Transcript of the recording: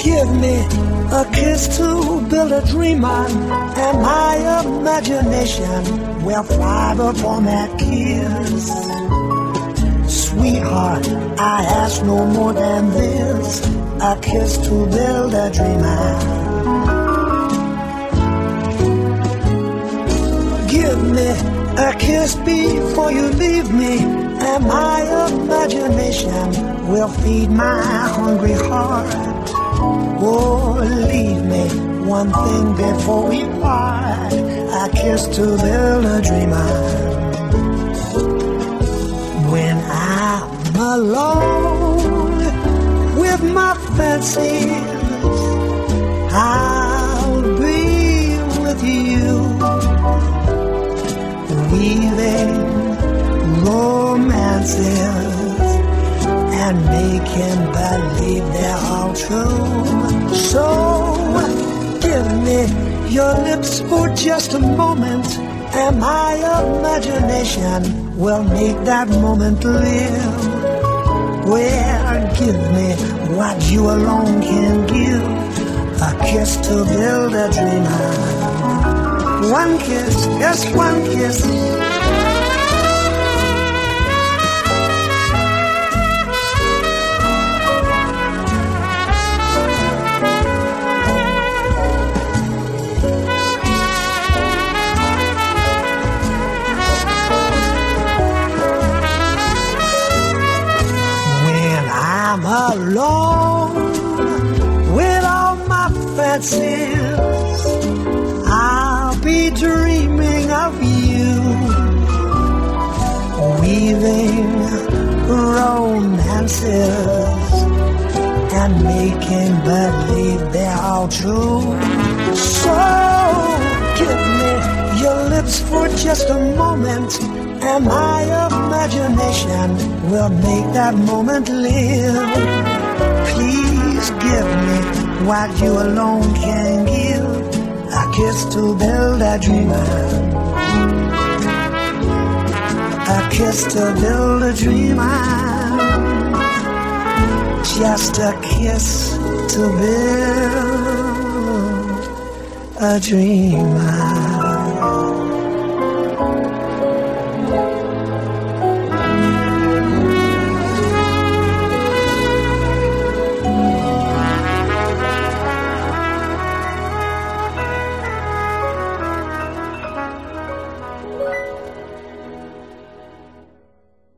Give me a kiss to build a dream on, and my imagination will thrive upon that kiss. Sweetheart, I ask no more than this, a kiss to build a dream on. Give me a kiss before you leave me, and my imagination will feed my hungry heart. Oh, leave me one thing before we part, a kiss to build a dream on. When I'm alone with my fancies, I'll be with you, weaving romances and making believe they're all true. So give me your lips for just a moment, and my imagination will make that moment live. Well, give me what you alone can give, a kiss to build a dream on. One kiss, just one kiss. I'm alone with all my fancies, I'll be dreaming of you, weaving romances and making believe they're all true. So give me your lips for just a moment, and my imagination will make that moment live. Please give me what you alone can give, a kiss to build a dream on, a kiss to build a dream on, just a kiss to build a dream on.